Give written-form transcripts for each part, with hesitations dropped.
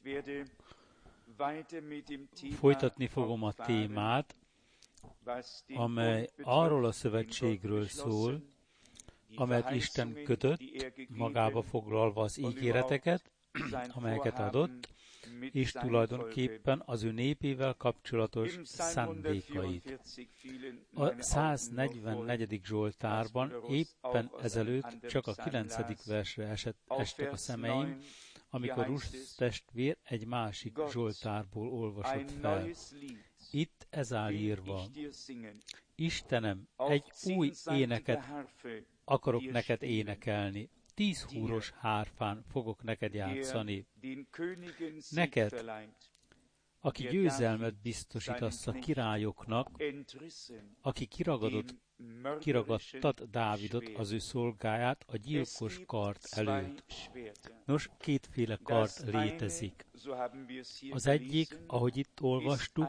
Folytatni fogom a témát, amely arról a szövetségről szól, amelyet Isten kötött, magába foglalva az ígéreteket, amelyeket adott, és tulajdonképpen az ő népével kapcsolatos szándékait. A 144. Zsoltárban éppen ezelőtt csak a 9. versre estek a szemeim, amikor Rusz testvér egy másik Zsoltárból olvasott fel. Itt ez áll írva: Istenem, egy új éneket akarok neked énekelni, 10 húros hárfán fogok neked játszani. Neked, aki győzelmet biztosítasz a királyoknak, aki kiragadtad Dávidot, az ő szolgáját a gyilkos kard előtt. Nos, kétféle kard létezik. Az egyik, ahogy itt olvastuk,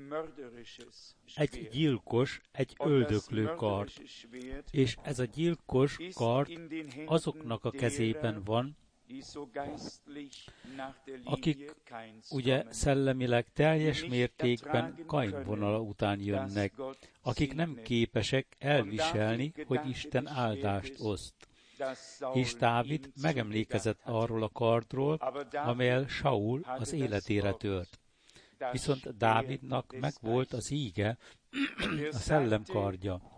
egy gyilkos, egy öldöklő kard. És ez a gyilkos kard azoknak a kezében van, akik ugye szellemileg teljes mértékben Kain vonala után jönnek, akik nem képesek elviselni, hogy Isten áldást oszt. És Dávid megemlékezett arról a kardról, amelyel Saul az életére tört. Viszont Dávidnak megvolt az íge, a szellemkardja.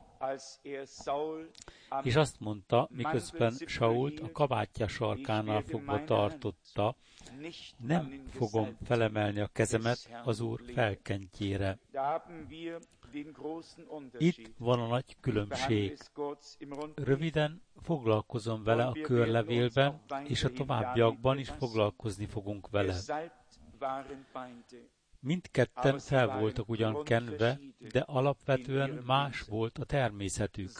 És azt mondta, miközben Sault a kabátja sarkánál fogva tartotta, nem fogom felemelni a kezemet az Úr felkentjére. Itt van a nagy különbség. Röviden foglalkozom vele a körlevélben, és a továbbiakban is foglalkozni fogunk vele. Mindketten fel voltak ugyan kenve, de alapvetően más volt a természetük.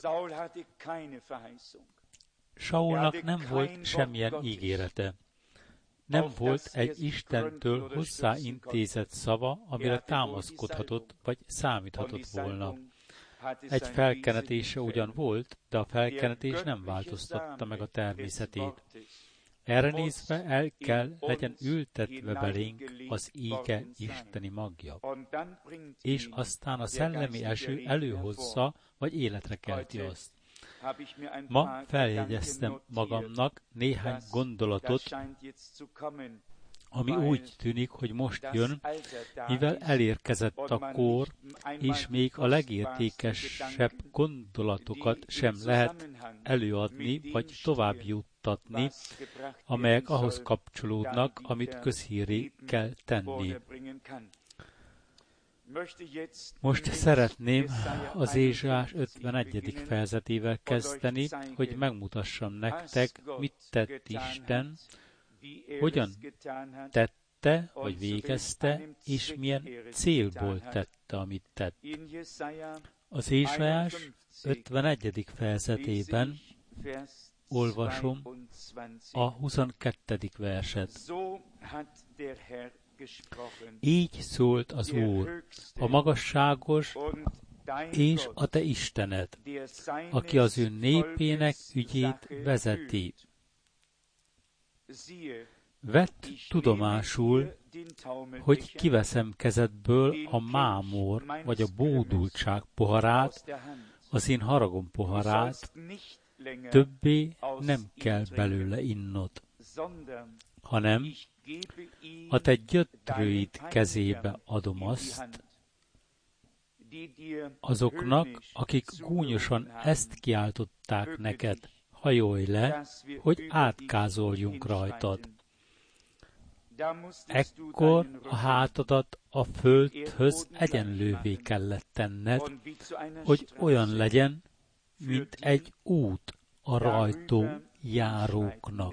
Saulnak nem volt semmilyen ígérete. Nem volt egy Istentől hozzáintézett szava, amire támaszkodhatott, vagy számíthatott volna. Egy felkenetése ugyan volt, de a felkenetés nem változtatta meg a természetét. Erre nézve el kell legyen ültetve belénk az íge isteni magja, és aztán a szellemi eső előhozza, vagy életre kelti azt. Ma feljegyeztem magamnak néhány gondolatot, ami úgy tűnik, hogy most jön, mivel elérkezett a kor, és még a legértékesebb gondolatokat sem lehet előadni, vagy tovább juttatni, amelyek ahhoz kapcsolódnak, amit közhírré kell tenni. Most szeretném az Ézsaiás 51. fejezetével kezdeni, hogy megmutassam nektek, mit tett Isten, hogyan tette, vagy végezte, és milyen célból tette, amit tett. Az Ézsaiás 51. fejezetében olvasom a 22. verset. Így szólt az Úr, a magasságos és a te Istened, aki az ő népének ügyét vezeti. Vedd tudomásul, hogy kiveszem kezedből a mámor, vagy a bódultság poharát, az én haragom poharát, többé nem kell belőle innod, hanem a te gyötrőid kezébe adom azt, azoknak, akik gúnyosan ezt kiáltották neked, hajolj le, hogy átkázoljunk rajtad. Ekkor a hátadat a földhöz egyenlővé kellett tenned, hogy olyan legyen, mint egy út a rajtó járóknak.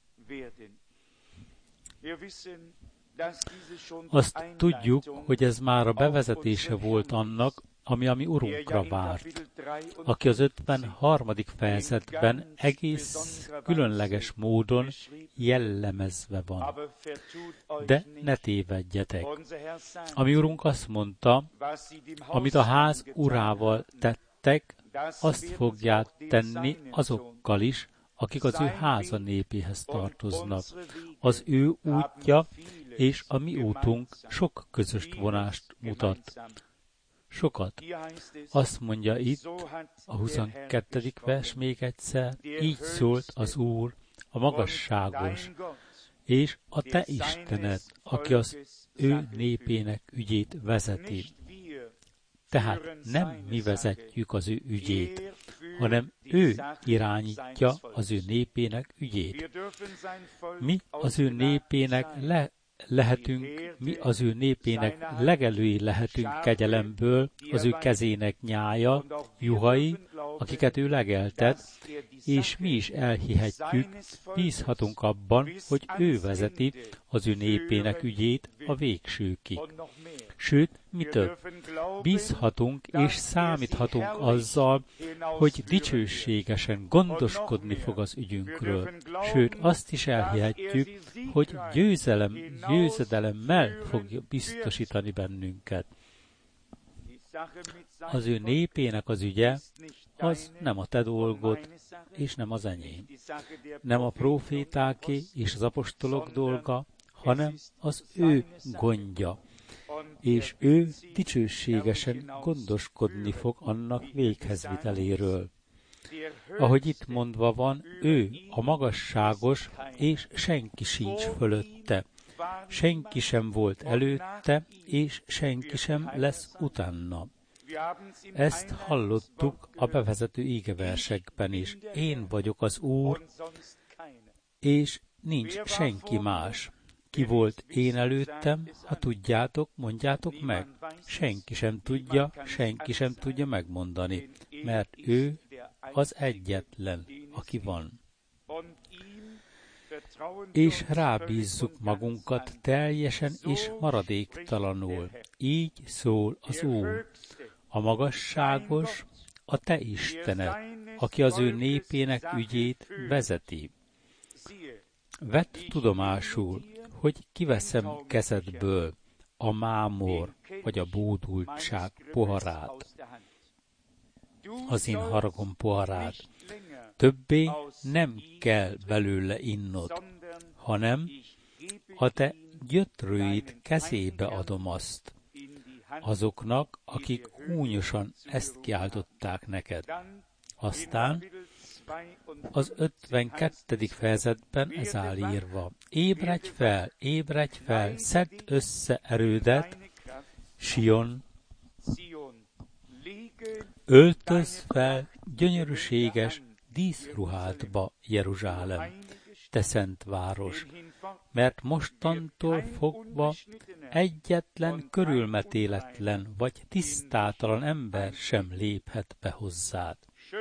Azt tudjuk, hogy ez már a bevezetése volt annak, ami a mi Urunkra várt, aki az 53. fejezetben egész különleges módon jellemezve van. De ne tévedjetek! A mi Urunk azt mondta, amit a ház urával tettek, azt fogják tenni azokkal is, akik az ő háza népéhez tartoznak. Az ő útja és a mi útunk sok közöst vonást mutat. Sokat. Azt mondja itt a 22. vers még egyszer, így szólt az Úr, a magasságos, és a te Istened, aki az ő népének ügyét vezeti. Tehát nem mi vezetjük az ő ügyét, hanem ő irányítja az ő népének ügyét. Mi az ő népének mi az ő népének legelői lehetünk kegyelemből, az ő kezének nyája, juhai, akiket ő legeltet, és mi is elhihetjük, bízhatunk abban, hogy ő vezeti az ő népének ügyét a végsőkig. Sőt, mi több, bízhatunk és számíthatunk azzal, hogy dicsőségesen gondoskodni fog az ügyünkről. Sőt, azt is elhihetjük, hogy győzedelemmel fogja biztosítani bennünket. Az ő népének az ügye, az nem a te dolgod, és nem az enyém. Nem a prófétáké és az apostolok dolga, hanem az ő gondja. És ő dicsőségesen gondoskodni fog annak véghezviteléről. Ahogy itt mondva van, ő a magasságos, és senki sincs fölötte. Senki sem volt előtte, és senki sem lesz utána. Ezt hallottuk a bevezető ígeversekben is. Én vagyok az Úr, és nincs senki más. Ki volt én előttem, ha tudjátok, mondjátok meg. Senki sem tudja megmondani, mert ő az egyetlen, aki van. És rábízzuk magunkat teljesen és maradéktalanul. Így szól az Úr, a magasságos, a te Istened, aki az ő népének ügyét vezeti. Vedd tudomásul, hogy kiveszem kezedből a mámor vagy a bódultság poharát, az én haragom poharát. Többé nem kell belőle innod, hanem a te gyötrőid kezébe adom azt, azoknak, akik húnyosan ezt kiáltották neked. Aztán az 52. fejezetben ez áll írva. Ébredj fel, szedd össze erődet, Sion, öltözz fel gyönyörűséges díszruhádba, Jeruzsálem, te szent város, mert mostantól fogva egyetlen körülmetéletlen vagy tisztátalan ember sem léphet be hozzád.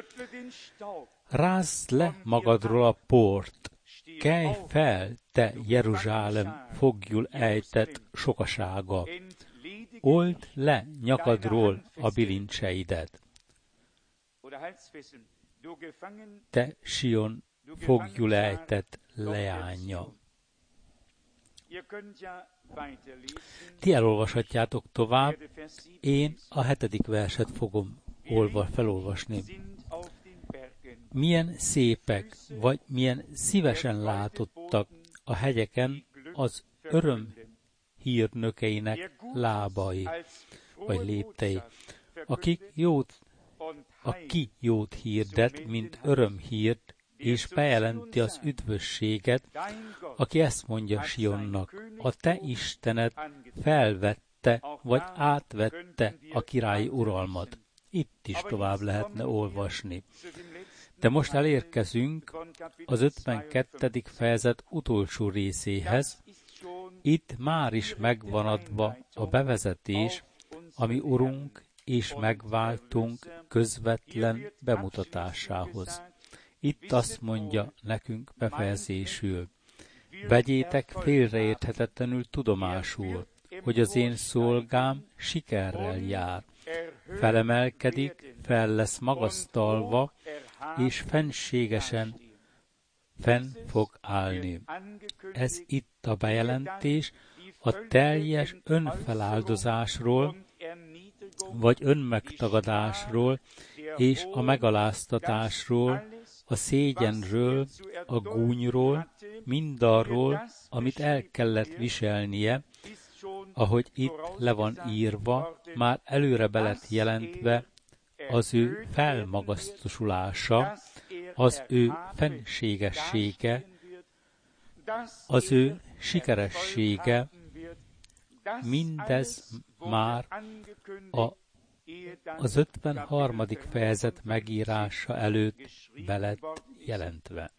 Rázd le magadról a port, kelj fel, te Jeruzsálem foglyul ejtett sokasága, old le nyakadról a bilincseidet. Te Sion foglyul ejtett leánya. Ti elolvashatjátok tovább, én a 7. verset fogom felolvasni. Milyen szépek, vagy milyen szívesen látottak a hegyeken az öröm hírnökeinek lábai, vagy léptei, aki jót hirdet, mint örömhírt, és bejelenti az üdvösséget, aki ezt mondja Sionnak, a te Istened felvette, vagy átvette a királyi uralmat. Itt is tovább lehetne olvasni. De most elérkezünk az 52. fejezet utolsó részéhez. Itt már is megvan adva a bevezetés, ami Urunk és megváltunk közvetlen bemutatásához. Itt azt mondja nekünk befejezésül, vegyétek félreérthetetlenül tudomásul, hogy az én szolgám sikerrel jár. Felemelkedik, fel lesz magasztalva, és fennségesen fenn fog állni. Ez itt a bejelentés a teljes önfeláldozásról, vagy önmegtagadásról és a megaláztatásról, a szégyenről, a gúnyról, mindarról, amit el kellett viselnie, ahogy itt le van írva, már előre be lett jelentve az ő felmagasztosulása, az ő fenségessége, az ő sikeressége, mindez már az 53. fejezet megírása előtt be lett jelentve.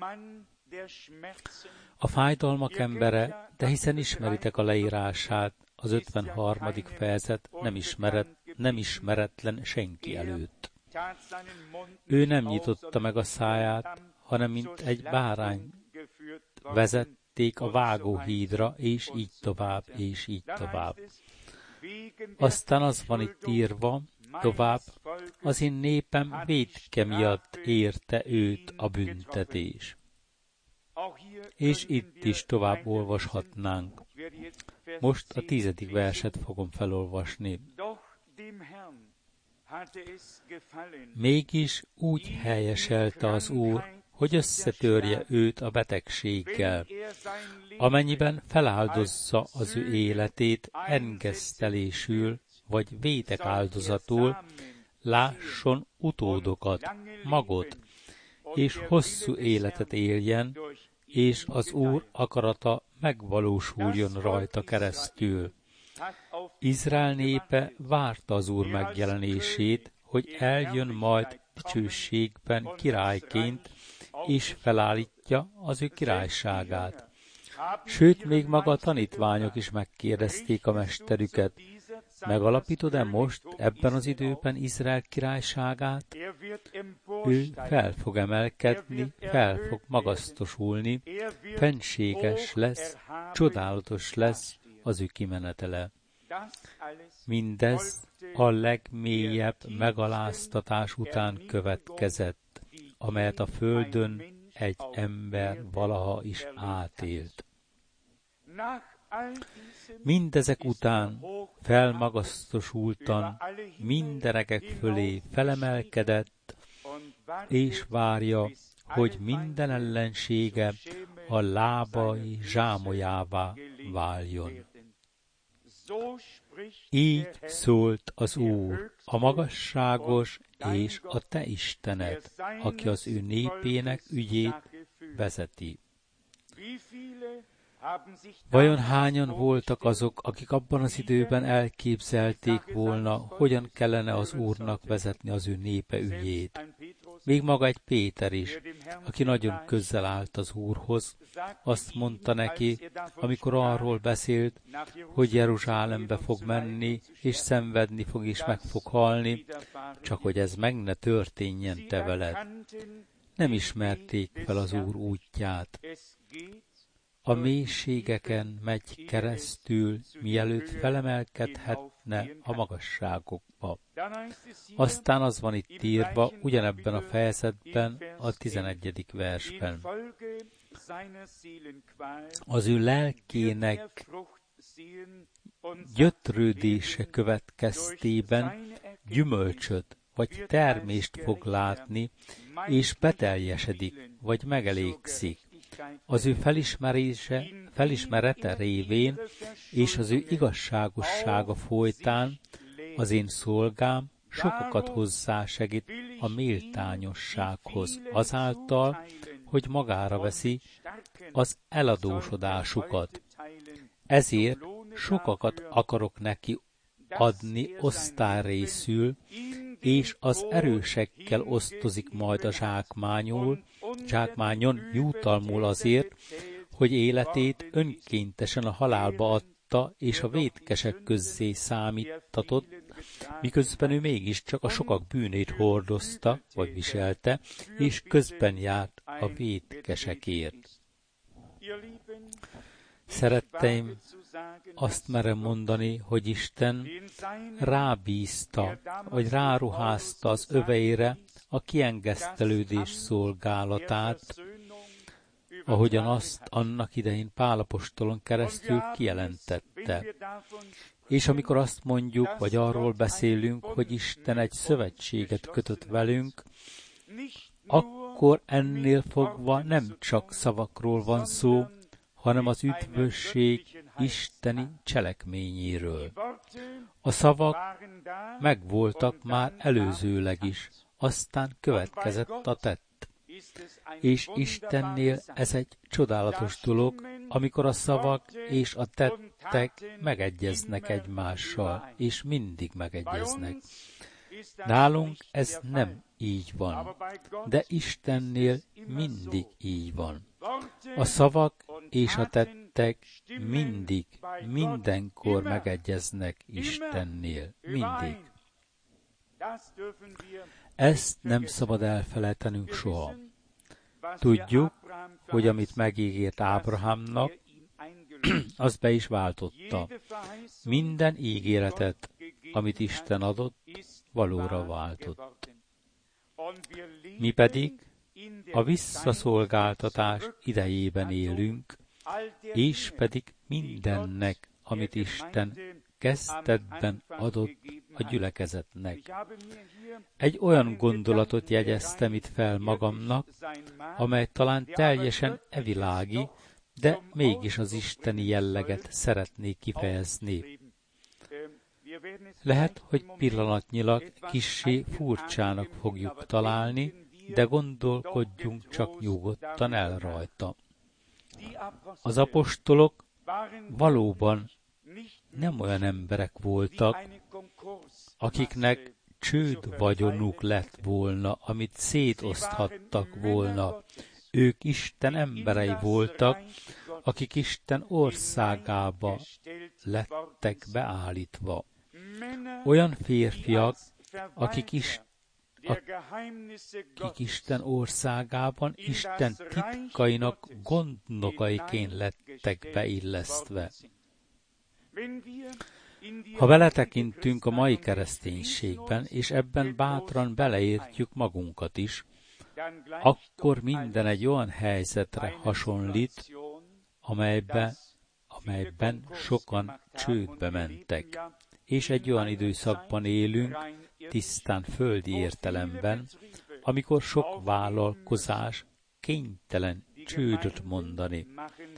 A fájdalmak embere, de hiszen ismeritek a leírását, az 53. fejezet nem ismeretlen senki előtt. Ő nem nyitotta meg a száját, hanem mint egy bárány vezették a vágóhídra, és így tovább, és így tovább. Aztán az van itt írva, tovább, az én népem vétke miatt érte őt a büntetés. És itt is tovább olvashatnánk. Most a 10. verset fogom felolvasni. Mégis úgy helyeselte az Úr, hogy összetörje őt a betegséggel, amennyiben feláldozza az ő életét engesztelésül vagy vétek áldozatul, lásson utódokat, magot, és hosszú életet éljen, és az Úr akarata megvalósuljon rajta keresztül. Izrael népe várta az Úr megjelenését, hogy eljön majd dicsőségben királyként, és felállítja az ő királyságát. Sőt, még maga a tanítványok is megkérdezték a mesterüket, megalapítod-e most ebben az időben Izrael királyságát? Ő fel fog emelkedni, fel fog magasztosulni, fenséges lesz, csodálatos lesz az ő kimenetele. Mindez a legmélyebb megaláztatás után következett, amelyet a földön egy ember valaha is átélt. Mindezek után felmagasztosultan mindenekek fölé felemelkedett, és várja, hogy minden ellensége a lábai zsámolyává váljon. Így szólt az Úr, a magasságos és a te Istened, aki az ő népének ügyét vezeti. Vajon hányan voltak azok, akik abban az időben elképzelték volna, hogyan kellene az Úrnak vezetni az ő népe ügyét? Még maga egy Péter is, aki nagyon közel állt az Úrhoz, azt mondta neki, amikor arról beszélt, hogy Jeruzsálembe fog menni, és szenvedni fog, és meg fog halni, csak hogy ez meg ne történjen te veled. Nem ismerték fel az Úr útját. A mélységeken megy keresztül, mielőtt felemelkedhetne a magasságokba. Aztán az van itt írva, ugyanebben a fejezetben, a 11. versben. Az ő lelkének gyötrődése következtében gyümölcsöt vagy termést fog látni, és beteljesedik, vagy megelégszik. Az ő felismerete révén és az ő igazságossága folytán az én szolgám sokakat hozzásegít a méltányossághoz, azáltal, hogy magára veszi az eladósodásukat. Ezért sokakat akarok neki adni osztályrészül, és az erősekkel osztozik majd a zsákmányon jutalmul azért, hogy életét önkéntesen a halálba adta, és a vétkesek közzé számítatott, miközben ő mégiscsak a sokak bűnét hordozta, vagy viselte, és közben járt a vétkesekért. Szeretteim, azt merem mondani, hogy Isten rábízta, vagy ráruházta az öveire a kiengesztelődés szolgálatát, ahogyan azt annak idején Pál apostolon keresztül kijelentette. És amikor azt mondjuk, vagy arról beszélünk, hogy Isten egy szövetséget kötött velünk, akkor ennél fogva nem csak szavakról van szó, hanem az üdvösség isteni cselekményéről. A szavak megvoltak már előzőleg is, aztán következett a tett. És Istennél ez egy csodálatos dolog, amikor a szavak és a tettek megegyeznek egymással, és mindig megegyeznek. Nálunk ez nem így van, de Istennél mindig így van. A szavak és a tettek mindig, mindenkor megegyeznek Istennél. Mindig. Ezt nem szabad elfelejtenünk soha. Tudjuk, hogy amit megígért Ábrahámnak, az be is váltotta. Minden ígéretet, amit Isten adott, valóra váltott. Mi pedig a visszaszolgáltatás idejében élünk, és pedig mindennek, amit Isten kezdetben adott a gyülekezetnek. Egy olyan gondolatot jegyeztem itt fel magamnak, amely talán teljesen evilági, de mégis az isteni jelleget szeretnék kifejezni. Lehet, hogy pillanatnyilag kissé furcsának fogjuk találni, de gondolkodjunk csak nyugodtan el rajta. Az apostolok valóban nem olyan emberek voltak, akiknek csőd vagyonuk lett volna, amit szétoszthattak volna. Ők Isten emberei voltak, akik Isten országába lettek beállítva. Olyan férfiak, akik Isten országában Isten titkainak gondnokaiként lettek beillesztve. Ha beletekintünk a mai kereszténységben, és ebben bátran beleértjük magunkat is, akkor minden egy olyan helyzetre hasonlít, amelyben sokan csődbe mentek. És egy olyan időszakban élünk, tisztán földi értelemben, amikor sok vállalkozás kénytelen csődöt mondani.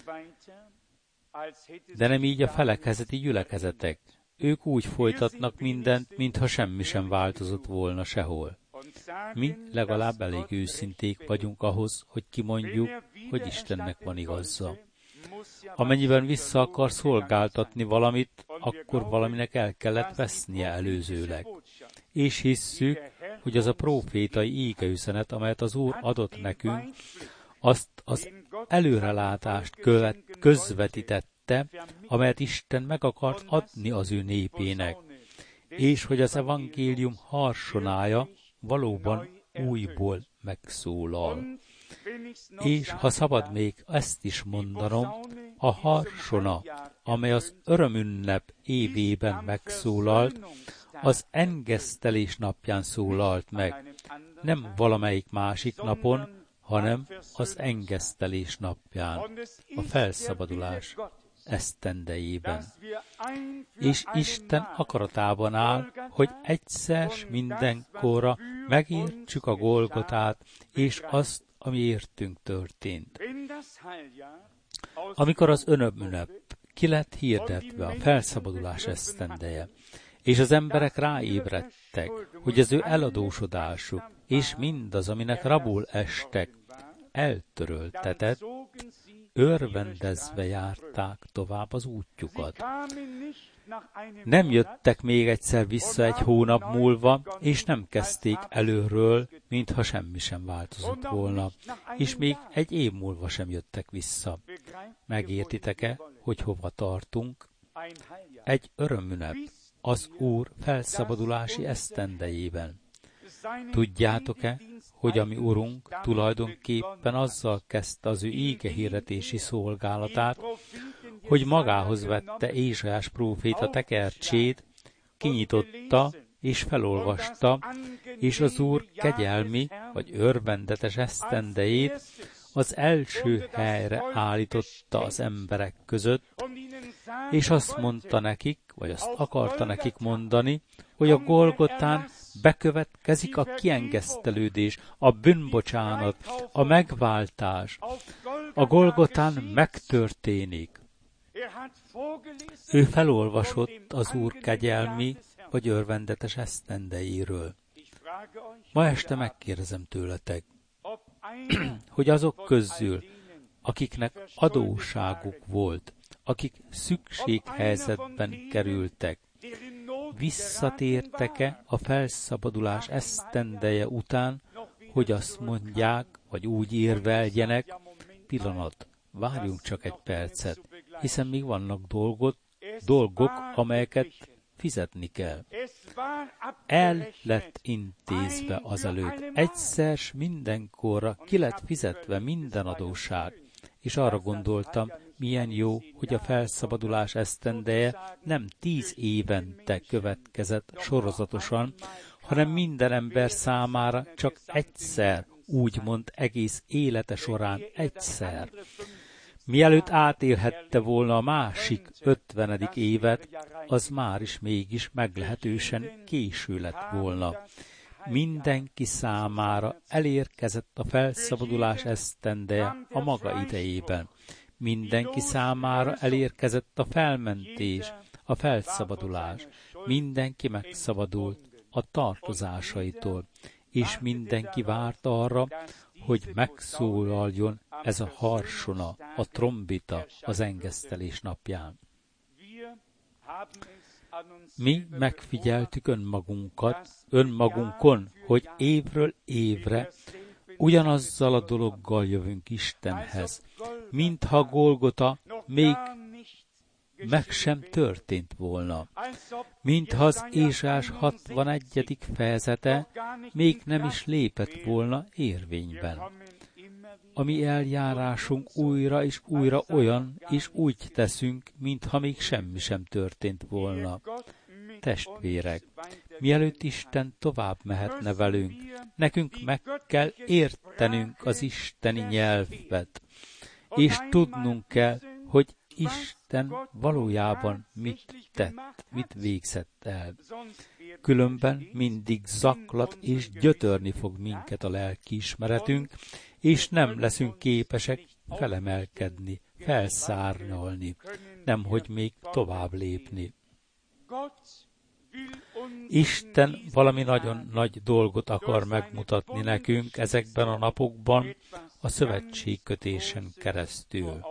De nem így a felekezeti gyülekezetek. Ők úgy folytatnak mindent, mintha semmi sem változott volna sehol. Mi legalább elég őszinték vagyunk ahhoz, hogy kimondjuk, hogy Istennek van igaza. Amennyiben vissza akar szolgáltatni valamit, akkor valaminek el kellett vesznie előzőleg. És hisszük, hogy az a prófétai ígeüzenet, amelyet az Úr adott nekünk, azt az előrelátást közvetítette, amelyet Isten meg akart adni az ő népének, és hogy az evangélium harsonája valóban újból megszólal. És ha szabad még ezt is mondanom, a harsona, amely az örömünnep évében megszólalt, az engesztelés napján szólalt meg, nem valamelyik másik napon, hanem az engesztelés napján, a felszabadulás esztendejében. És Isten akaratában áll, hogy egyszer mindenkorra megértsük a Golgotát, és azt, ami értünk történt. Amikor az örömünnep ki lett hirdetve, a felszabadulás esztendeje, és az emberek ráébredtek, hogy az ő eladósodásuk, és mindaz, aminek rabul estek, eltöröltetett, örvendezve járták tovább az útjukat. Nem jöttek még egyszer vissza egy hónap múlva, és nem kezdték előről, mintha semmi sem változott volna, és még egy év múlva sem jöttek vissza. Megértitek-e, hogy hova tartunk? Egy örömünnep, az Úr felszabadulási esztendejében. Tudjátok-e, hogy a mi Urunk tulajdonképpen azzal kezdte az ő ígehirdetési szolgálatát, hogy magához vette Ézsaiás próféta tekercsét, kinyitotta és felolvasta, és az Úr kegyelmi vagy örvendetes esztendejét az első helyre állította az emberek között, és azt mondta nekik, vagy azt akarta nekik mondani, hogy a Golgotán bekövetkezik a kiengesztelődés, a bűnbocsánat, a megváltás. A Golgotán megtörténik. Ő felolvasott az Úr kegyelmi vagy örvendetes esztendejéről. Ma este megkérdezem tőletek, hogy azok közül, akiknek adósságuk volt, akik szükséghelyzetben kerültek, visszatértek-e a felszabadulás esztendeje után, hogy azt mondják, vagy úgy érveljenek, pillanat, várjunk csak egy percet, hiszen még vannak dolgok, amelyeket fizetni kell. El lett intézve azelőtt, egyszer s mindenkorra ki lett fizetve minden adósság, és arra gondoltam, milyen jó, hogy a felszabadulás esztendeje nem 10 évente következett sorozatosan, hanem minden ember számára csak egyszer, úgymond egész élete során egyszer. Mielőtt átélhette volna a másik 50. évet, az már is mégis meglehetősen késő lett volna. Mindenki számára elérkezett a felszabadulás esztendeje a maga idejében. Mindenki számára elérkezett a felmentés, a felszabadulás. Mindenki megszabadult a tartozásaitól, és mindenki várt arra, hogy megszólaljon ez a harsona, a trombita az engesztelés napján. Mi megfigyeltük önmagunkon, hogy évről évre ugyanazzal a dologgal jövünk Istenhez, mintha Golgota még meg sem történt volna, mintha az Ézsaiás 61. fejezete még nem is lépett volna érvényben. A mi eljárásunk újra és újra olyan, és úgy teszünk, mintha még semmi sem történt volna. Testvérek, mielőtt Isten tovább mehetne velünk, nekünk meg kell értenünk az isteni nyelvet, és tudnunk kell, hogy Isten valójában mit tett, mit végzett el. Különben mindig zaklat és gyötörni fog minket a lelkiismeretünk, és nem leszünk képesek felemelkedni, felszárnyalni, nemhogy még tovább lépni. Isten valami nagyon nagy dolgot akar megmutatni nekünk ezekben a napokban a szövetségkötésen keresztül.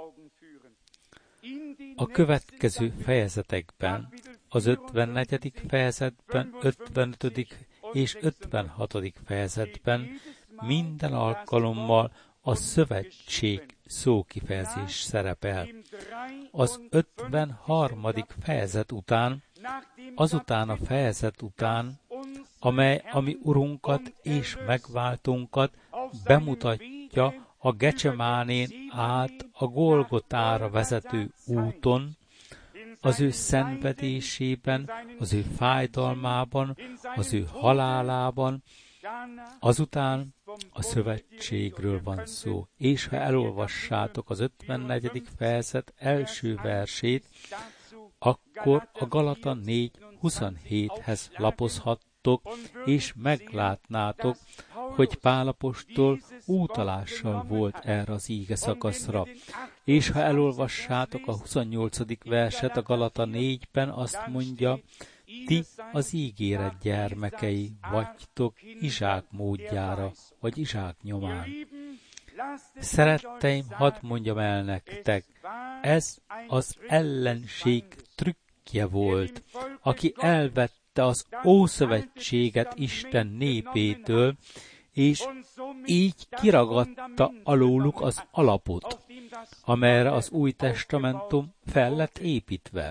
A következő fejezetekben, az 54. fejezetben, 55. és 56. fejezetben minden alkalommal a szövetség szókifejezés szerepel. Az 53. fejezet után, azután a fejezet után, amely a mi Urunkat és megváltunkat bemutatja a Gecsemánén át a Golgotára vezető úton, az ő szenvedésében, az ő fájdalmában, az ő halálában, azután a szövetségről van szó. És ha elolvassátok az 54. fejezet első versét, akkor a Galata 4:27-hez lapozhattok, és meglátnátok, hogy Pál apostol utalással volt erre az íge szakaszra. És ha elolvassátok a 28. verset a Galata 4-ben, azt mondja, ti az ígéret gyermekei vagytok Izsák módjára, vagy Izsák nyomán. Szeretteim, hadd mondjam el nektek, ez az ellenség trükkje volt, aki elvette az Ószövetséget Isten népétől, és így kiragadta alóluk az alapot, amelyre az Új Testamentum fel lett építve.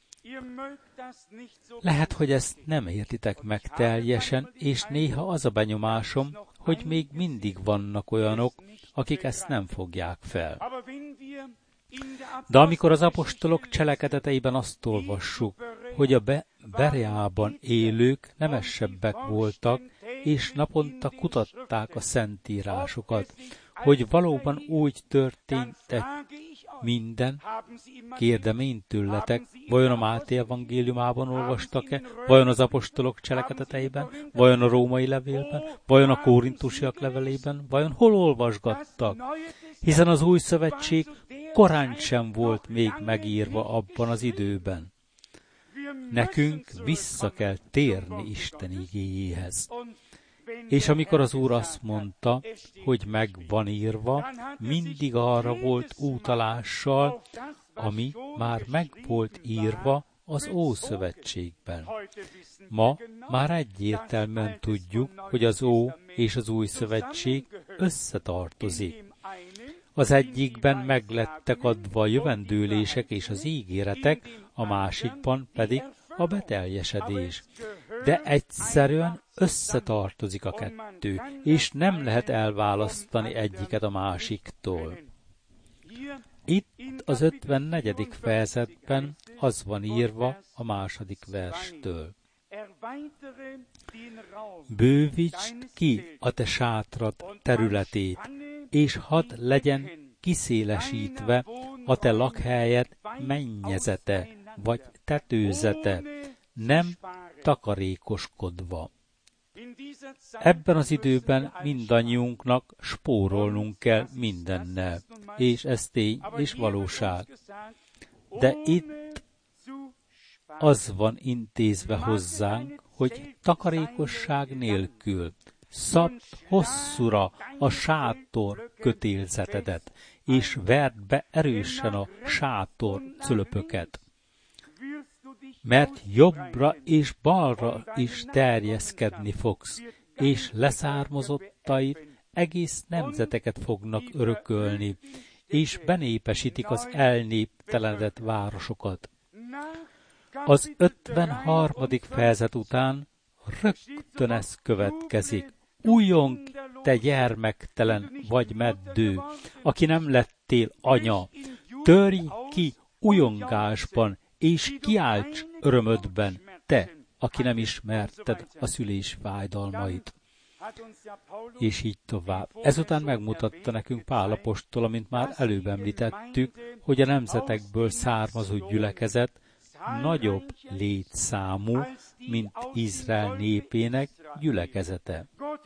Lehet, hogy ezt nem értitek meg teljesen, és néha az a benyomásom, hogy még mindig vannak olyanok, akik ezt nem fogják fel. De amikor az apostolok cselekedeteiben azt olvassuk, hogy a Bereában élők nemesebbek voltak, és naponta kutatták a szentírásokat, hogy valóban úgy történt, minden, kérdem én tőletek, vajon a Máté evangéliumában olvastak-e, vajon az apostolok cselekedeteiben, vajon a római levélben, vajon a korintusiak levelében, vajon hol olvasgattak? Hiszen az új szövetség korán sem volt még megírva abban az időben. Nekünk vissza kell térni Isten igéjéhez. És amikor az Úr azt mondta, hogy meg van írva, mindig arra volt utalással, ami már meg volt írva az Ószövetségben. Ma már egyértelműen tudjuk, hogy az Ó és az Új Szövetség összetartozik. Az egyikben meglettek adva a jövendőlések és az ígéretek, a másikban pedig a beteljesedés. De egyszerűen összetartozik a kettő, és nem lehet elválasztani egyiket a másiktól. Itt az 54. fejezetben az van írva a 2. verstől. Bővítsd ki a te sátrad területét, és hadd legyen kiszélesítve a te lakhelyed mennyezete, vagy tetőzete, nem takarékoskodva. Ebben az időben mindannyiunknak spórolnunk kell mindennel, és ez tény és valóság. De itt az van intézve hozzánk, hogy takarékosság nélkül szabd hosszúra a sátor kötélzetedet, és verd be erősen a sátor cölöpöket. Mert jobbra és balra is terjeszkedni fogsz, és leszármazottaid egész nemzeteket fognak örökölni, és benépesítik az elnéptelenedett városokat. Az 53. fejezet után rögtön ez következik. Újjong, te gyermektelen vagy meddő, aki nem lettél anya, törj ki ujjongásban, és kiálts örömödben, te, aki nem ismerted a szülés fájdalmait. És így tovább. Ezután megmutatta nekünk Pál apostol, amint már előbb említettük, hogy a nemzetekből származó gyülekezet nagyobb létszámú, mint Izrael népének gyülekezete.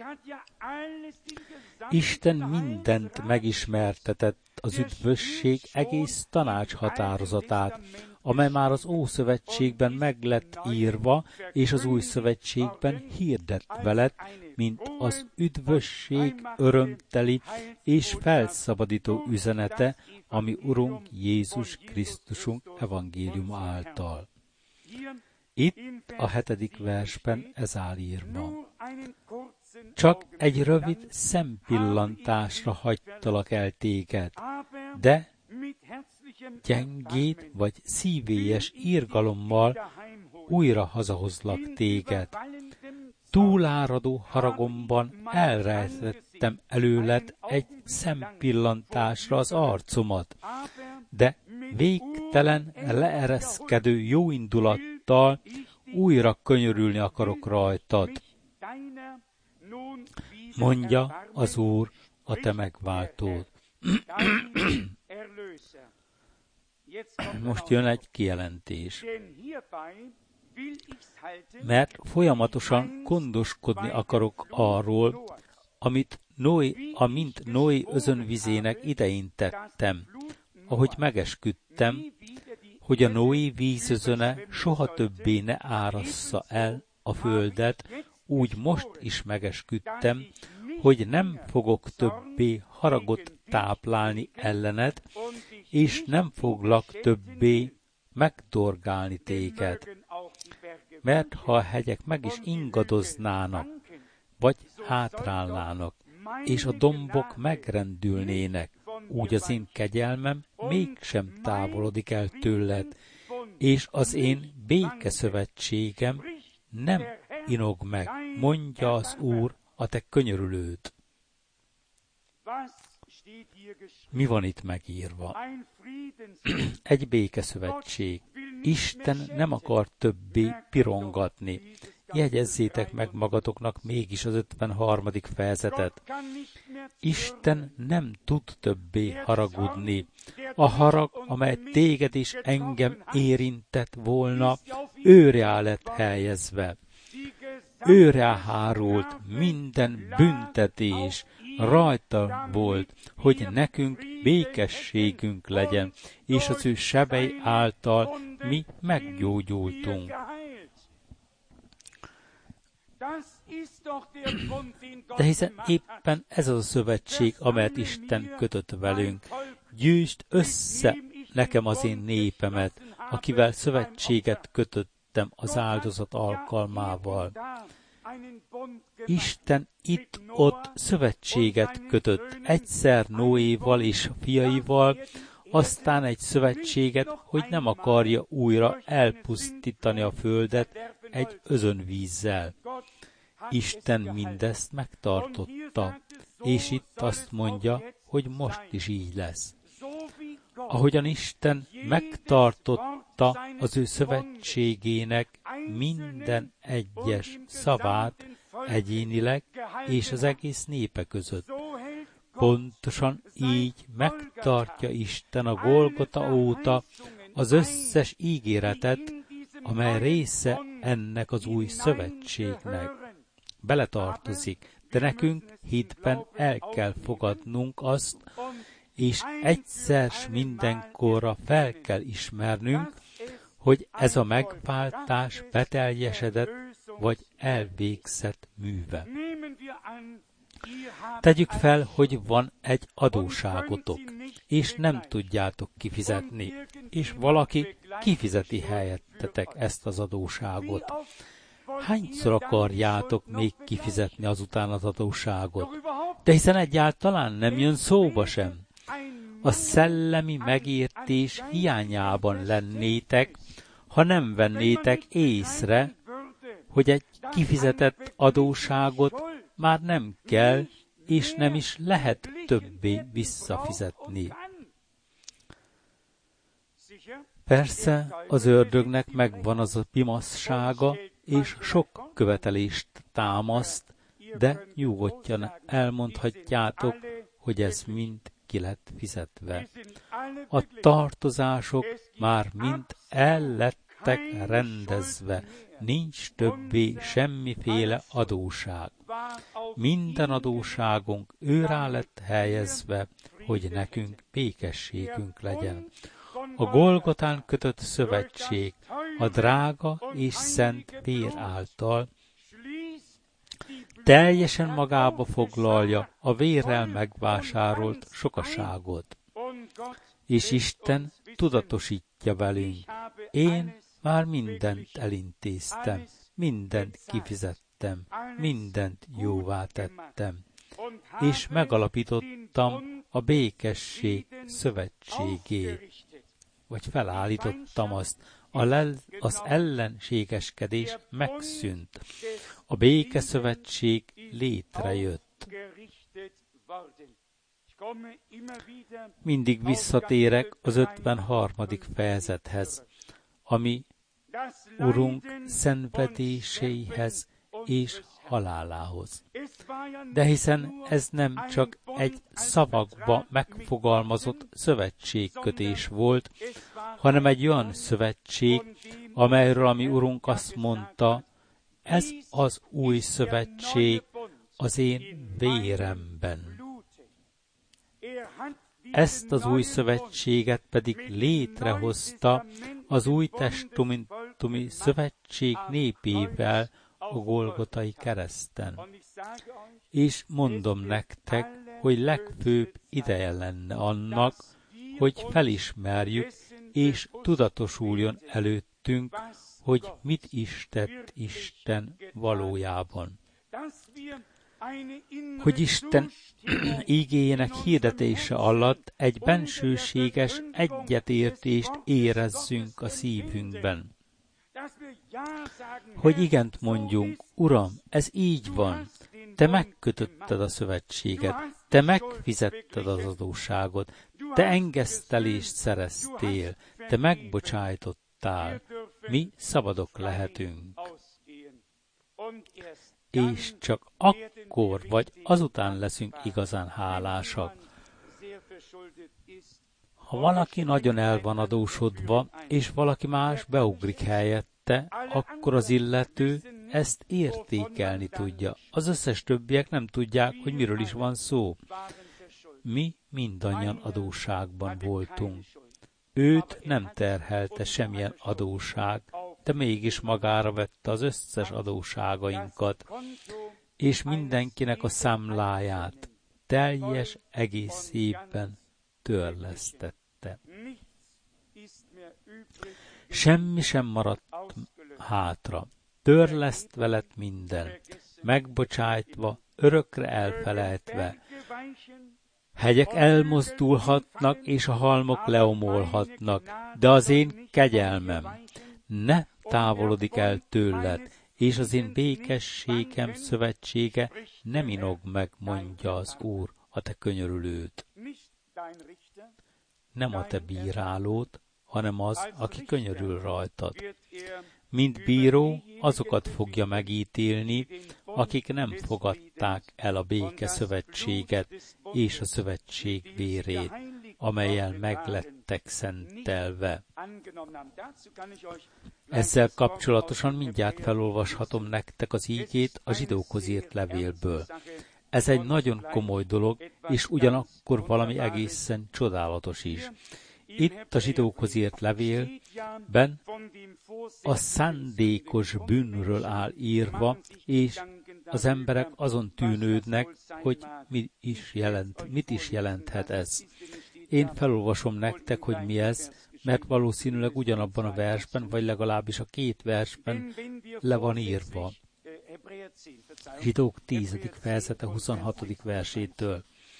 Isten mindent megismertetett az üdvösség egész tanácshatározatát, amely már az Ószövetségben meg lett írva, és az Új Szövetségben hirdetve lett, mint az üdvösség örömteli és felszabadító üzenete, ami Urunk Jézus Krisztusunk evangéliuma által. Itt a 7. versben ez áll írva. Csak egy rövid szempillantásra hagytalak el téged, de gyengéd vagy szívélyes irgalommal újra hazahozlak téged. Túláradó haragomban elrejtettem előled egy szempillantásra az arcomat, de végtelen leereszkedő jóindulattal újra könyörülni akarok rajtad. Mondja az Úr, a te megváltód. Most jön egy kijelentés. Mert folyamatosan gondoskodni akarok arról, amint Noé özönvizének idején tettem, ahogy megesküdtem, hogy a Noé vízözöne soha többé ne árassza el a földet, úgy most is megesküdtem, hogy nem fogok többé haragot táplálni ellened, és nem foglak többé megdorgálni téged. Mert ha a hegyek meg is ingadoznának, vagy hátrálnának, és a dombok megrendülnének, úgy az én kegyelmem mégsem távolodik el tőled, és az én békeszövetségem nem inog meg, mondja az Úr, a te könyörülőd. Mi van itt megírva? Egy békeszövetség. Isten nem akar többé pirongatni. Jegyezzétek meg magatoknak mégis az 53. fejezetet. Isten nem tud többé haragudni. a harag, amely téged és engem érintett volna, őre lett helyezve. Őre hárult minden büntetés, rajta volt, hogy nekünk békességünk legyen, és az ő sebei által mi meggyógyultunk. De hiszen éppen ez az a szövetség, amelyet Isten kötött velünk. Gyűjtsd össze nekem az én népemet, akivel szövetséget kötöttem az áldozat alkalmával. Isten itt-ott szövetséget kötött, egyszer Noéval és fiaival, aztán egy szövetséget, hogy nem akarja újra elpusztítani a földet egy özönvízzel. Isten mindezt megtartotta, és itt azt mondja, hogy most is így lesz. Ahogyan Isten megtartotta az ő szövetségének minden egyes szavát egyénileg és az egész népe között. Pontosan így megtartja Isten a Golgota óta az összes ígéretet, amely része ennek az új szövetségnek. Beletartozik, de nekünk hitben el kell fogadnunk azt, és egyszer s mindenkorra fel kell ismernünk, hogy ez a megváltás beteljesedett vagy elvégzett műve. Tegyük fel, hogy van egy adósságotok, és nem tudjátok kifizetni, és valaki kifizeti helyettetek ezt az adósságot. Hányszor akarjátok még kifizetni azután az adósságot? De hiszen egyáltalán nem jön szóba sem. A szellemi megértés hiányában lennétek, ha nem vennétek észre, hogy egy kifizetett adósságot már nem kell, és nem is lehet többé visszafizetni. Persze az ördögnek megvan az a pimaszsága, és sok követelést támaszt, de nyugodtan elmondhatjátok, hogy ez mind ki lett fizetve. A tartozások már mind el lettek rendezve, nincs többé semmiféle adósság. Minden adósságunk őrá lett helyezve, hogy nekünk békességünk legyen. A Golgotán kötött szövetség a drága és szent vér által teljesen magába foglalja a vérrel megvásárolt sokaságot. És Isten tudatosítja velünk. Én már mindent elintéztem, mindent kifizettem, mindent jóvá tettem, és megalapítottam a békesség szövetségét, vagy felállítottam azt, az ellenségeskedés megszűnt. A békeszövetség létrejött. Mindig visszatérek az 53. fejezethez, ami Urunk szenvedéseihez és halálához. De hiszen ez nem csak egy szavakba megfogalmazott szövetségkötés volt, hanem egy olyan szövetség, amelyről a mi Urunk azt mondta, ez az új szövetség az én véremben. Ezt az új szövetséget pedig létrehozta az új testamentumi szövetség népével a Golgotai kereszten. És mondom nektek, hogy legfőbb ideje lenne annak, hogy felismerjük és tudatosuljon előttünk, hogy mit is tett Isten valójában. Hogy Isten ígéjének hirdetése alatt egy bensőséges egyetértést érezzünk a szívünkben. Hogy igent mondjunk, Uram, ez így van, Te megkötötted a szövetséget, Te megfizetted az adósságot, Te engesztelést szereztél, Te megbocsájtottál, mi szabadok lehetünk. És csak akkor vagy azután leszünk igazán hálásak, Ha valaki nagyon el van adósodva, és valaki más beugrik helyette, akkor az illető ezt értékelni tudja. Az összes többiek nem tudják, hogy miről is van szó. Mi mindannyian adósságban voltunk. Őt nem terhelte semmilyen adósság, de mégis magára vette az összes adósságainkat, és mindenkinek a számláját teljes egészében törlesztette. Semmi sem maradt hátra. Törlesztve lett minden, megbocsájtva, örökre elfelejtve. Hegyek elmozdulhatnak, és a halmok leomolhatnak, de az én kegyelmem ne távolodik el tőled, és az én békességem szövetsége nem inog meg, mondja az Úr, a te könyörülőd. Nem a te bírálód, hanem az, aki könyörül rajtad. Mint bíró, azokat fogja megítélni, akik nem fogadták el a béke szövetséget és a szövetség vérét, amellyel meglettek szentelve. Ezzel kapcsolatosan mindjárt felolvashatom nektek az ígét a zsidókhoz írt levélből. Ez egy nagyon komoly dolog, és ugyanakkor valami egészen csodálatos is. Itt a zsidókhoz írt levélben a szándékos bűnről áll írva, és az emberek azon tűnődnek, hogy mit is jelenthet ez. Én felolvasom nektek, hogy mi ez, mert valószínűleg ugyanabban a versben, vagy legalábbis a két versben le van írva. Zsidók 10. fejezete 26. versétől.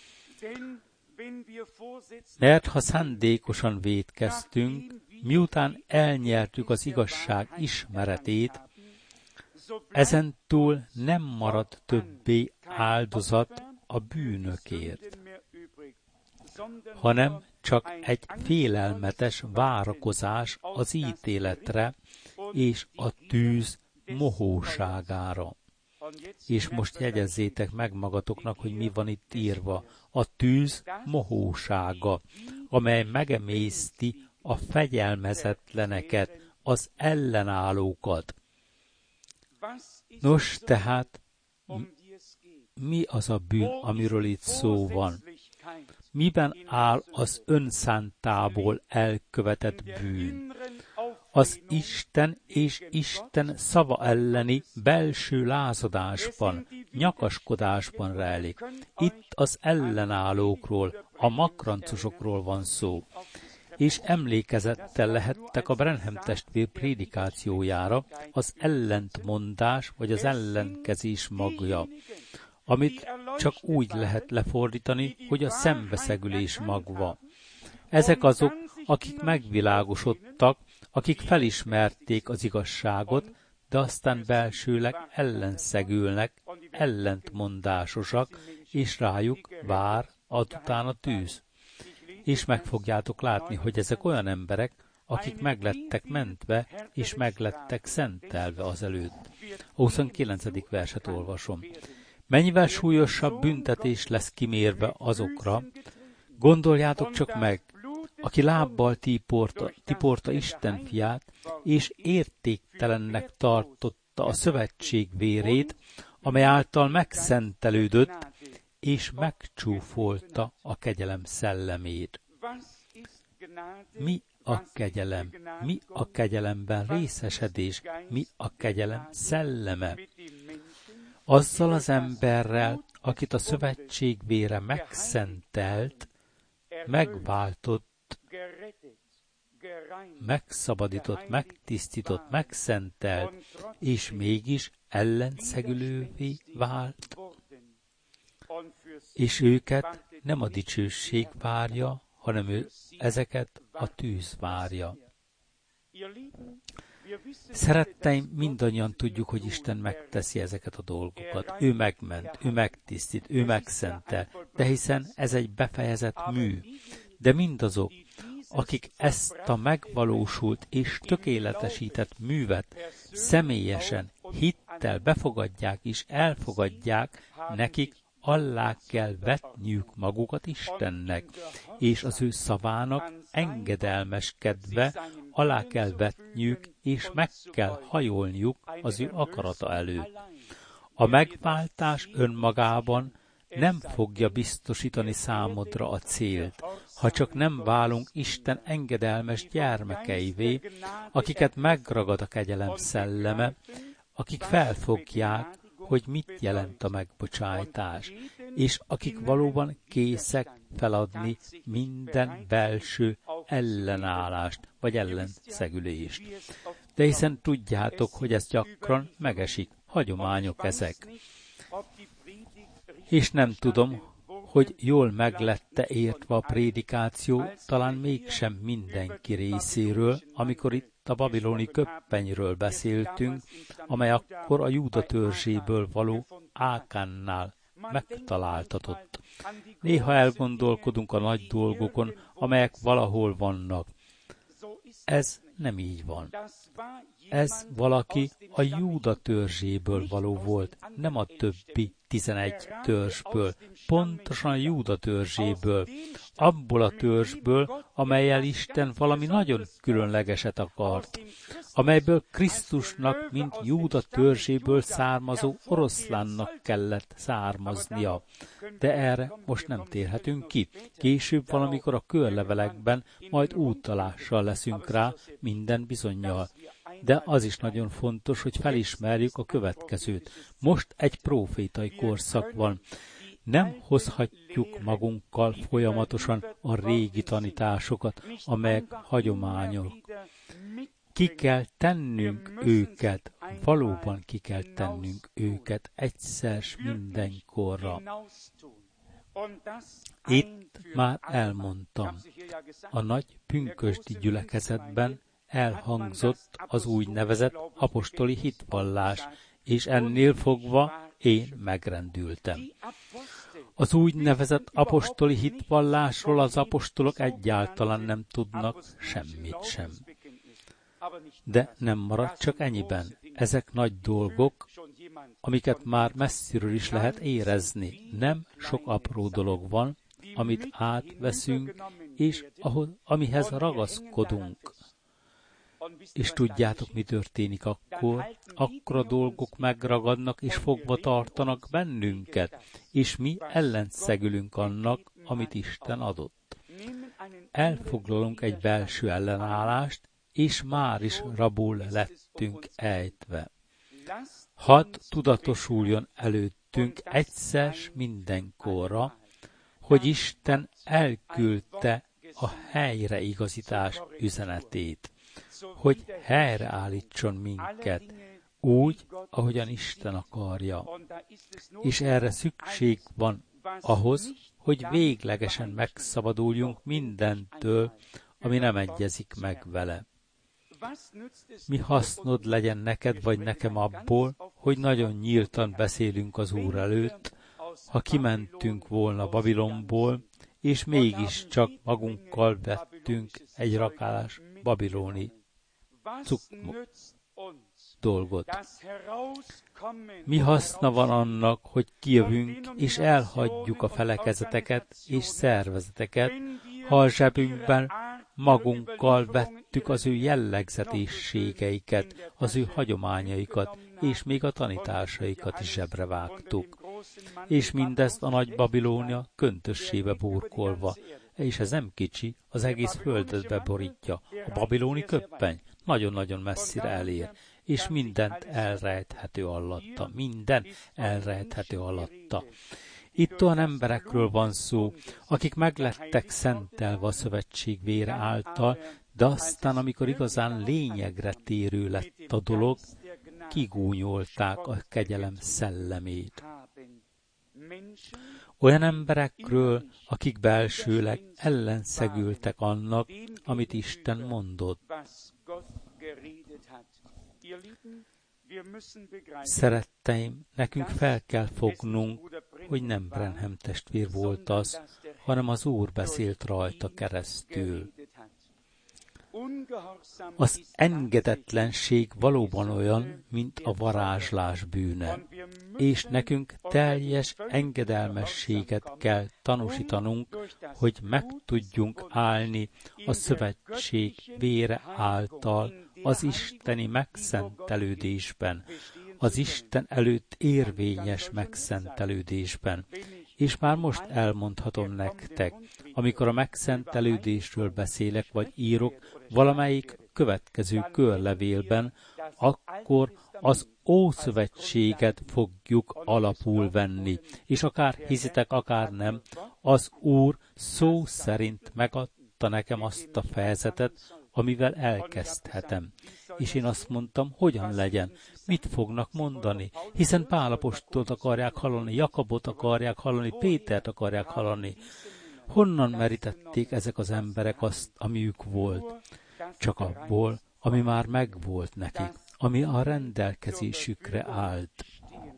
Mert ha szándékosan vétkeztünk, miután elnyertük az igazság ismeretét, ezentúl nem marad többé áldozat a bűnökért, hanem csak egy félelmetes várakozás az ítéletre és a tűz mohóságára. És most jegyezzétek meg magatoknak, hogy mi van itt írva. A tűz mohósága, amely megemészti a fegyelmezetleneket, az ellenállókat. Nos, tehát mi az a bűn, amiről itt szó van? Miben áll az önszántából elkövetett bűn? Az Isten és Isten szava elleni belső lázadásban, nyakaskodásban rejlik. Itt az ellenállókról, a makrancosokról van szó. És emlékezettel lehettek a Branham testvér prédikációjára az ellentmondás vagy az ellenkezés magja, amit csak úgy lehet lefordítani, hogy a szembeszegülés magva. Ezek azok, akik megvilágosodtak, akik felismerték az igazságot, de aztán belsőleg ellenszegülnek, ellentmondásosak, és rájuk vár azután a tűz. És meg fogjátok látni, hogy ezek olyan emberek, akik meglettek mentve, és meglettek szentelve azelőtt. A 29. verset olvasom. Mennyivel súlyosabb büntetés lesz kimérve azokra, gondoljátok csak meg, aki lábbal tiporta Isten fiát, és értéktelennek tartotta a szövetség vérét, amely által megszentelődött, és megcsúfolta a kegyelem szellemét. Mi a kegyelem? Mi a kegyelemben részesedés? Mi a kegyelem szelleme? Azzal az emberrel, akit a szövetség vére megszentelt, megváltott, megszabadított, megtisztított, megszentelt, és mégis ellenszegülővé vált. És őket nem a dicsőség várja, hanem ezeket a tűz várja. Szeretteim, mindannyian tudjuk, hogy Isten megteszi ezeket a dolgokat. Ő megment, ő megtisztít, ő megszentel, de hiszen ez egy befejezett mű. De mindazok, akik ezt a megvalósult és tökéletesített művet személyesen, hittel befogadják és elfogadják, nekik alá kell vetniük magukat Istennek, és az ő szavának engedelmeskedve alá kell vetniük, és meg kell hajolniuk az ő akarata előtt. A megváltás önmagában nem fogja biztosítani számodra a célt, ha csak nem válunk Isten engedelmes gyermekeivé, akiket megragad a kegyelem szelleme, akik felfogják, hogy mit jelent a megbocsájtás, és akik valóban készek feladni minden belső ellenállást, vagy ellenszegülést. De hiszen tudjátok, hogy ez gyakran megesik, hagyományok ezek. És nem tudom, hogy jól meglette értve a prédikáció, talán mégsem mindenki részéről, amikor itt a babiloni köppenyről beszéltünk, amely akkor a Júda törzséből való Ákánnál megtaláltatott. Néha elgondolkodunk a nagy dolgokon, amelyek valahol vannak. Ez nem így van. Ez valaki a Júda törzséből való volt, nem a többi 11 törzsből, pontosan a Júda törzséből, abból a törzsből, amellyel Isten valami nagyon különlegeset akart, amelyből Krisztusnak, mint Júda törzséből származó oroszlánnak kellett származnia. De erre most nem térhetünk ki. Később valamikor a körlevelekben majd úttalással leszünk rá minden bizonnyal. De az is nagyon fontos, hogy felismerjük a következőt. Most egy prófétai korszak van. Nem hozhatjuk magunkkal folyamatosan a régi tanításokat, amelyek hagyományok. Ki kell tennünk őket, valóban ki kell tennünk őket egyszer mindenkorra. Itt már elmondtam, a nagy pünkösdi gyülekezetben elhangzott az úgynevezett apostoli hitvallás, és ennél fogva én megrendültem. Az úgynevezett apostoli hitvallásról az apostolok egyáltalán nem tudnak semmit sem. De nem marad csak ennyiben. Ezek nagy dolgok, amiket már messziről is lehet érezni. Nem sok apró dolog van, amit átveszünk, és amihez ragaszkodunk. És tudjátok, mi történik akkor? Akkor a dolgok megragadnak és fogva tartanak bennünket, és mi ellenszegülünk annak, amit Isten adott. Elfoglalunk egy belső ellenállást, és már is rabul lettünk ejtve. Hadd tudatosuljon előttünk egyszer mindenkorra, hogy Isten elküldte a helyreigazítás üzenetét, hogy helyreállítson minket úgy, ahogyan Isten akarja. És erre szükség van ahhoz, hogy véglegesen megszabaduljunk mindentől, ami nem egyezik meg vele. Mi hasznod legyen neked vagy nekem abból, hogy nagyon nyíltan beszélünk az Úr előtt, ha kimentünk volna Babilonból, és mégiscsak magunkkal vettünk egy rakás babiloni dolgot. Mi haszna van annak, hogy kijövünk és elhagyjuk a felekezeteket és szervezeteket, ha a zsebünkben magunkkal vettük az ő jellegzetességeiket, az ő hagyományaikat, és még a tanításaikat is zsebre vágtuk. És mindezt a nagy Babilónia köntössébe burkolva, és ez nem kicsi, az egész földet beborítja. A babiloni köppeny nagyon-nagyon messzire elér, és mindent elrejthető alatta. Minden elrejthető alatta. Itt olyan emberekről van szó, akik meglettek szentelve a szövetség vére által, de aztán, amikor igazán lényegre térő lett a dolog, kigúnyolták a kegyelem szellemét. Olyan emberekről, akik belsőleg ellenszegültek annak, amit Isten mondott. Szeretteim, nekünk fel kell fognunk, hogy nem Branham testvér volt az, hanem az Úr beszélt rajta keresztül. Az engedetlenség valóban olyan, mint a varázslás bűne, és nekünk teljes engedelmességet kell tanúsítanunk, hogy meg tudjunk állni a szövetség vére által az isteni megszentelődésben, az Isten előtt érvényes megszentelődésben. És már most elmondhatom nektek, amikor a megszentelődésről beszélek vagy írok valamelyik következő körlevélben, akkor az Ószövetséget fogjuk alapul venni, és akár hiszitek, akár nem, az Úr szó szerint megadta nekem azt a fejezetet, amivel elkezdhetem. És én azt mondtam, hogyan legyen, mit fognak mondani, hiszen Pál apostolt akarják hallani, Jakabot akarják hallani, Pétert akarják hallani. Honnan merítették ezek az emberek azt, amiük volt? Csak abból, ami már megvolt nekik, ami a rendelkezésükre állt.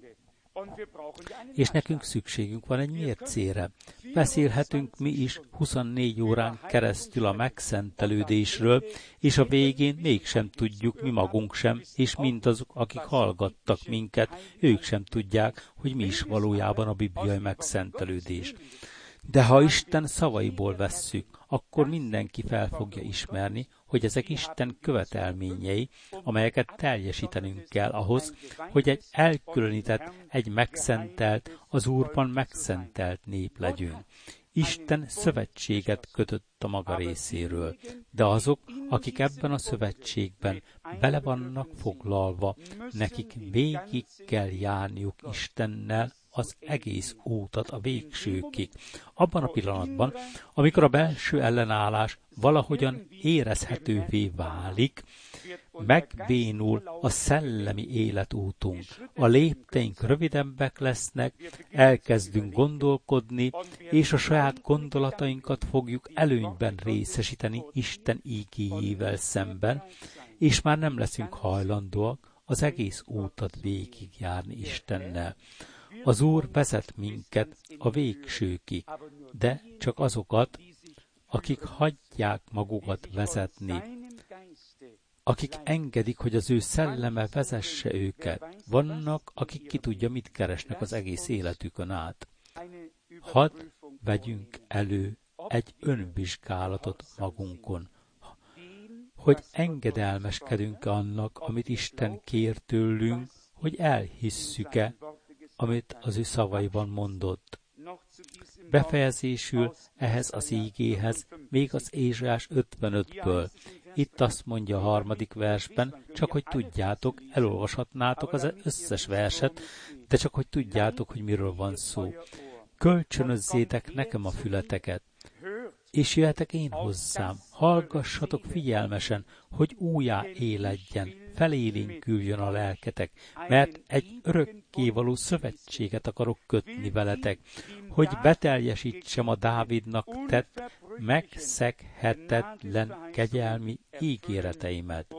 És nekünk szükségünk van egy mércére. Beszélhetünk mi is 24 órán keresztül a megszentelődésről, és a végén mégsem tudjuk mi magunk sem, és mindazok, akik hallgattak minket, ők sem tudják, hogy mi is valójában a bibliai megszentelődés. De ha Isten szavaiból vesszük, akkor mindenki fel fogja ismerni, hogy ezek Isten követelményei, amelyeket teljesítenünk kell ahhoz, hogy egy elkülönített, egy megszentelt, az Úrban megszentelt nép legyünk. Isten szövetséget kötött a maga részéről, de azok, akik ebben a szövetségben bele vannak foglalva, nekik végig kell járniuk Istennel az egész útat a végsőkig. Abban a pillanatban, amikor a belső ellenállás valahogyan érezhetővé válik, megbénul a szellemi életútunk. A lépteink rövidebbek lesznek, elkezdünk gondolkodni, és a saját gondolatainkat fogjuk előnyben részesíteni Isten ígéjével szemben, és már nem leszünk hajlandóak az egész útat végigjárni Istennel. Az Úr vezet minket a végsőkig, de csak azokat, akik hagyják magukat vezetni, akik engedik, hogy az ő szelleme vezesse őket. Vannak, akik ki tudja, mit keresnek az egész életükön át. Hadd vegyünk elő egy önvizsgálatot magunkon, hogy engedelmeskedünk annak, amit Isten kér tőlünk, hogy elhisszük-e, amit az ő szavaiban mondott. Befejezésül ehhez az ígéhez még az Ézsaiás 55-ből. Itt azt mondja a 3. versben, csak hogy tudjátok, elolvashatnátok az összes verset, de csak hogy tudjátok, hogy miről van szó. Kölcsönözzétek nekem a fületeket, és jöhetek én hozzám, hallgassatok figyelmesen, hogy újjá éledjen, felélénküljön a lelketek, mert egy örökkévaló szövetséget akarok kötni veletek, hogy beteljesítsem a Dávidnak tett, megszeghetetlen kegyelmi ígéreteimet.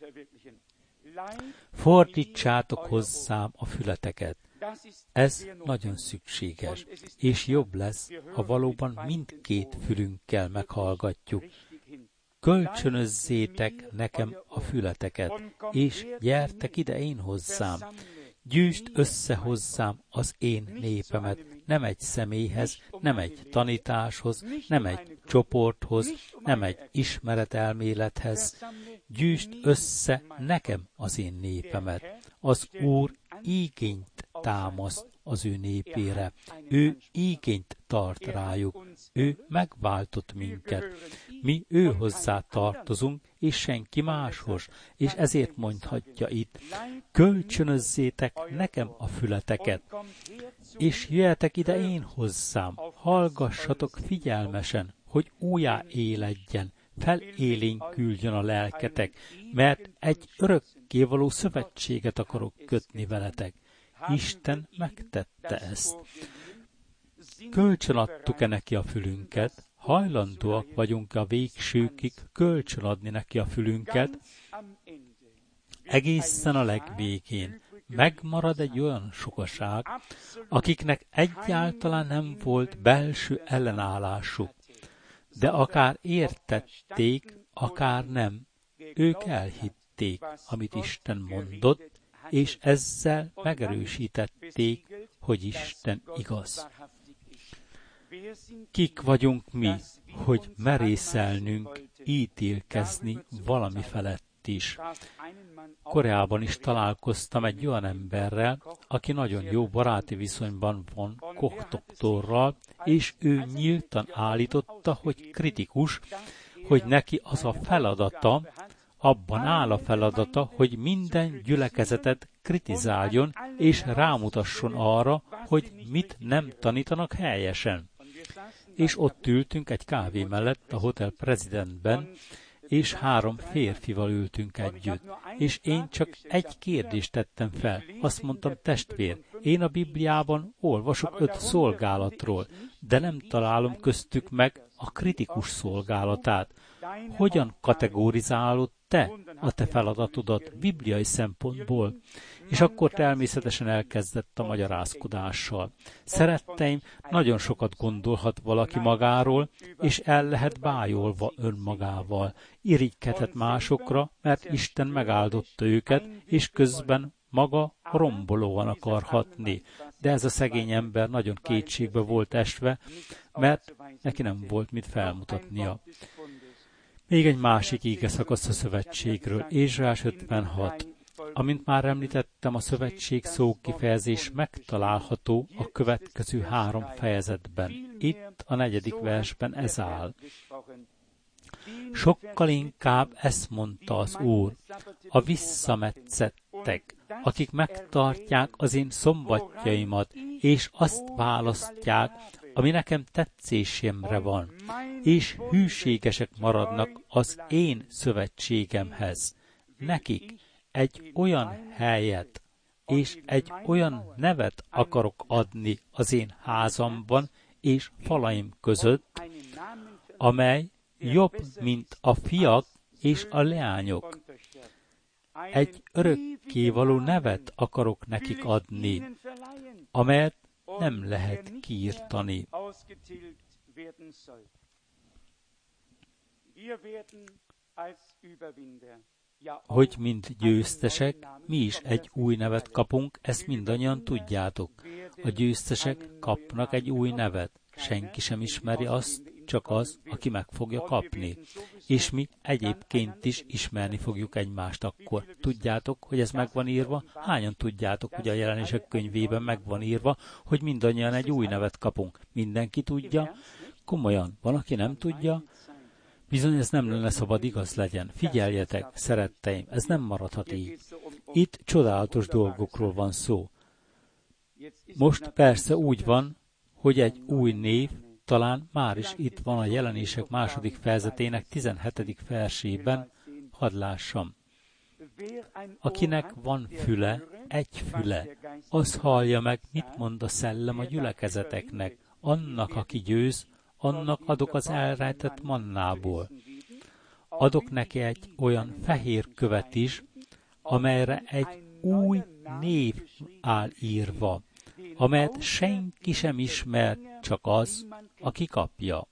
Fordítsátok hozzám a fületeket. Ez nagyon szükséges, és jobb lesz, ha valóban mindkét fülünkkel meghallgatjuk. Kölcsönözzétek nekem a fületeket, és gyertek ide én hozzám. Gyűjtsd össze hozzám az én népemet, nem egy személyhez, nem egy tanításhoz, nem egy csoporthoz, nem egy ismeretelmélethez. Gyűjtsd össze nekem az én népemet. Az Úr igényt támaszt az ő népére. Ő igényt tart rájuk. Ő megváltott minket. Mi ő hozzá tartozunk, és senki máshoz. És ezért mondhatja itt, kölcsönözzétek nekem a fületeket, és jöjjetek ide én hozzám, hallgassatok figyelmesen, hogy újjá éledjen, felélénküljön a lelketek, mert egy örökkévaló szövetséget akarok kötni veletek. Isten megtette ezt. Kölcsönadtuk-e neki a fülünket? Hajlandóak vagyunk a végsőkig kölcsönadni neki a fülünket? Egészen a legvégén megmarad egy olyan sokaság, akiknek egyáltalán nem volt belső ellenállásuk, de akár értették akár nem, ők elhitték, amit Isten mondott, és ezzel megerősítették, hogy Isten igaz. Kik vagyunk mi, hogy merészelnünk, ítélkezni valami felett is. Koreában is találkoztam egy olyan emberrel, aki nagyon jó baráti viszonyban van Koch doktorral, és ő nyíltan állította, hogy kritikus, hogy neki az a feladata, abban áll a feladata, hogy minden gyülekezetet kritizáljon, és rámutasson arra, hogy mit nem tanítanak helyesen. És ott ültünk egy kávé mellett a Hotel Presidentben, és 3 férfival ültünk együtt. És én csak egy kérdést tettem fel. Azt mondtam, testvér, én a Bibliában olvasok 5 szolgálatról, de nem találom köztük meg a kritikus szolgálatát. Hogyan kategorizálod te a te feladatodat bibliai szempontból? És akkor természetesen elkezdett a magyarázkodással. Szeretteim, nagyon sokat gondolhat valaki magáról, és el lehet bájolva önmagával. Irigykedhet másokra, mert Isten megáldotta őket, és közben maga rombolóan akar hatni. De ez a szegény ember nagyon kétségbe volt esve, mert neki nem volt mit felmutatnia. Még egy másik ígeszakasz a szövetségről, Ézsaiás 56. Amint már említettem, a szövetség szókifejezés megtalálható a következő 3 fejezetben. Itt a 4. versben ez áll. Sokkal inkább ezt mondta az Úr, a visszametszettek, akik megtartják az én szombatjaimat, és azt választják, ami nekem tetszésemre van, és hűségesek maradnak az én szövetségemhez. Nekik egy olyan helyet és egy olyan nevet akarok adni az én házamban és falaim között, amely jobb, mint a fiak és a leányok. Egy örökkévaló nevet akarok nekik adni, amelyet nem lehet kiirtani. Hogy mint győztesek, mi is egy új nevet kapunk, ezt mindannyian tudjátok. A győztesek kapnak egy új nevet. Senki sem ismeri azt, csak az, aki meg fogja kapni. És mi egyébként is ismerni fogjuk egymást akkor. Tudjátok, hogy ez meg van írva? Hányan tudjátok, hogy a Jelenések könyvében meg van írva, hogy mindannyian egy új nevet kapunk? Mindenki tudja? Komolyan, van, aki nem tudja? Bizony ez nem lenne szabad igaz legyen. Figyeljetek, szeretteim, ez nem maradhat így. Itt csodálatos dolgokról van szó. Most persze úgy van, hogy egy új név talán már is itt van a Jelenések 2. fejezetének 17. versében, hadd lássam. Akinek van füle, egy füle, az hallja meg, mit mond a szellem a gyülekezeteknek. Annak, aki győz, annak adok az elrejtett mannából. Adok neki egy olyan fehér követ is, amelyre egy új név áll írva, amelyet senki sem ismer, csak az, aki kapja.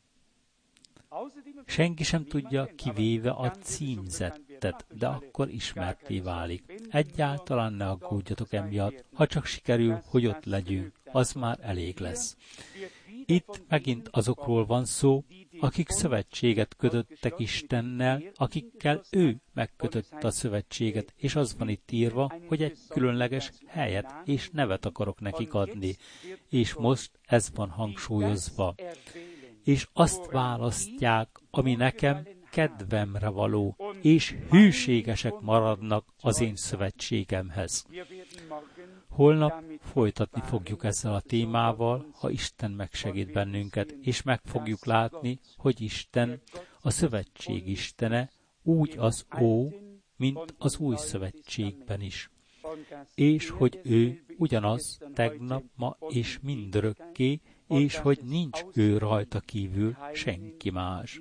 Senki sem tudja, kivéve a címzettet, de akkor ismerté válik. Egyáltalán ne aggódjatok emiatt, ha csak sikerül, hogy ott legyünk, az már elég lesz. Itt megint azokról van szó, akik szövetséget kötöttek Istennel, akikkel ő megkötötte a szövetséget, és az van itt írva, hogy egy különleges helyet és nevet akarok nekik adni. És most ez van hangsúlyozva. És azt választják, ami nekem kedvemre való, és hűségesek maradnak az én szövetségemhez. Holnap folytatni fogjuk ezzel a témával, ha Isten megsegít bennünket, és meg fogjuk látni, hogy Isten a szövetség Istene, úgy az Ó, mint az új szövetségben is. És hogy ő ugyanaz tegnap, ma és mindörökké, és hogy nincs ő rajta kívül senki más.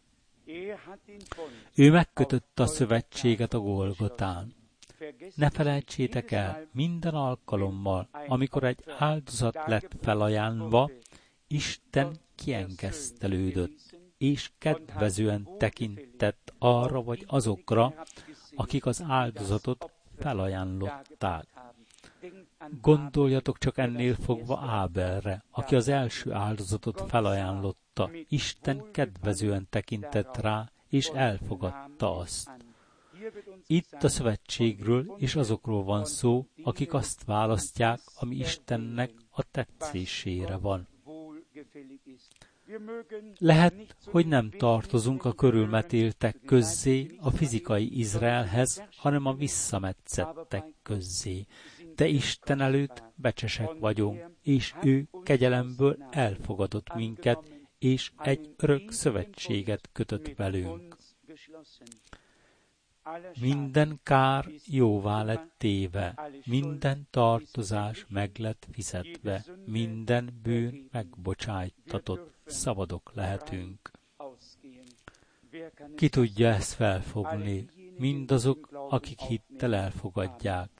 Ő megkötötte a szövetséget a Golgotán. Ne felejtsétek el, minden alkalommal, amikor egy áldozat lett felajánlva, Isten kiengesztelődött, és kedvezően tekintett arra vagy azokra, akik az áldozatot felajánlották. Gondoljatok csak ennél fogva Ábelre, aki az első áldozatot felajánlotta. Isten kedvezően tekintett rá, és elfogadta azt. Itt a szövetségről és azokról van szó, akik azt választják, ami Istennek a tetszésére van. Lehet, hogy nem tartozunk a körülmetéltek közzé a fizikai Izraelhez, hanem a visszametszettek közzé. De Isten előtt becsesek vagyunk, és ő kegyelemből elfogadott minket, és egy örök szövetséget kötött velünk. Minden kár jóvá lett téve, minden tartozás meg lett fizetve, minden bűn megbocsájtatott, szabadok lehetünk. Ki tudja ezt felfogni? Mindazok, akik hittel elfogadják.